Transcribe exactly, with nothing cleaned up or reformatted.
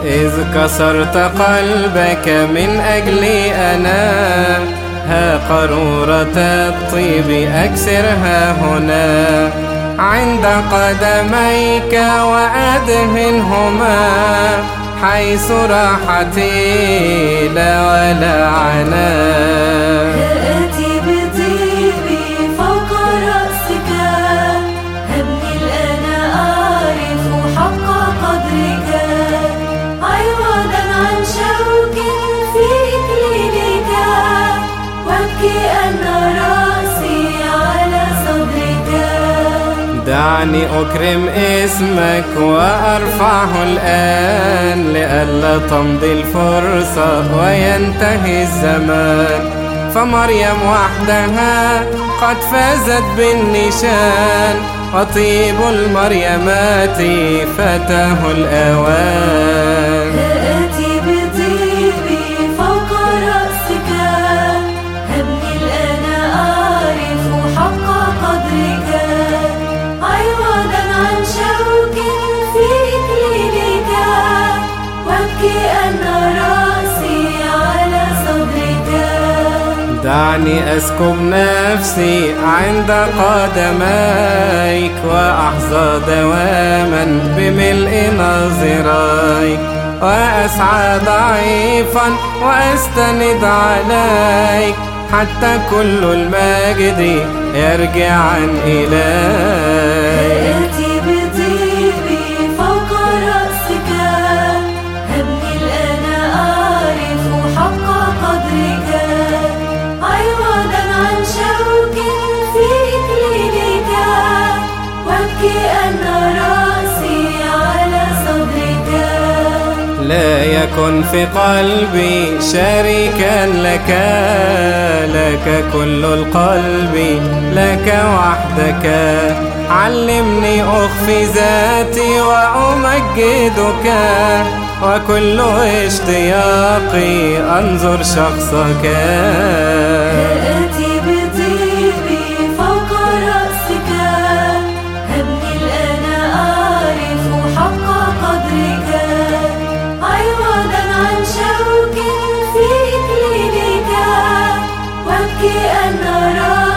إذ كسرت قلبك من أجلي أنا، ها قارورة الطيب أكسرها هنا عند قدميك وأدهنهما، حيث راحتي لا ولا عناء. آتي بطيبي فوق رأسك، هبني الآن أعرف حق قدرك، عوضا عن شوك في إكليلك، وابكي أن رأسي على صدرك. دعني أكرم اسمك وأرفعه الآن، لئلا تمضي الفرصة وينتهي الزمان، فمريم وحدها قد فازت بالنشان، وطيب المريمات فتاه الأوان. آتي بطيبي فوق رأسك، هبني الآن أعرف حق قدرك، عوضا عن شوك في إكليلك، وابكي أن رأسي على صدرك. دعني أسكب نفسي عند قدميك، وأحظى دواما بملء ناظريك، وأسعى ضعيفا وأستند عليك، حتى كل المجد يرجعا إليك. آتي بطيبي فوق رأسك، هبني الآن أعرف حق قدرك، عوضا عن شوك في إكليلك، وابكي أن رأسي على صدرك. لا يكن في قلبي شريكا لك، لك كل القلب لك وحدك، علمني أخفي ذاتي وأمجدك، وكل اشتياقي أنظر شخصك. آتي بطيبي فوق رأسك، هبني الآن أعرف حق قدرك، عوضا عن شوك في إكليلك، وابكي أن رأسي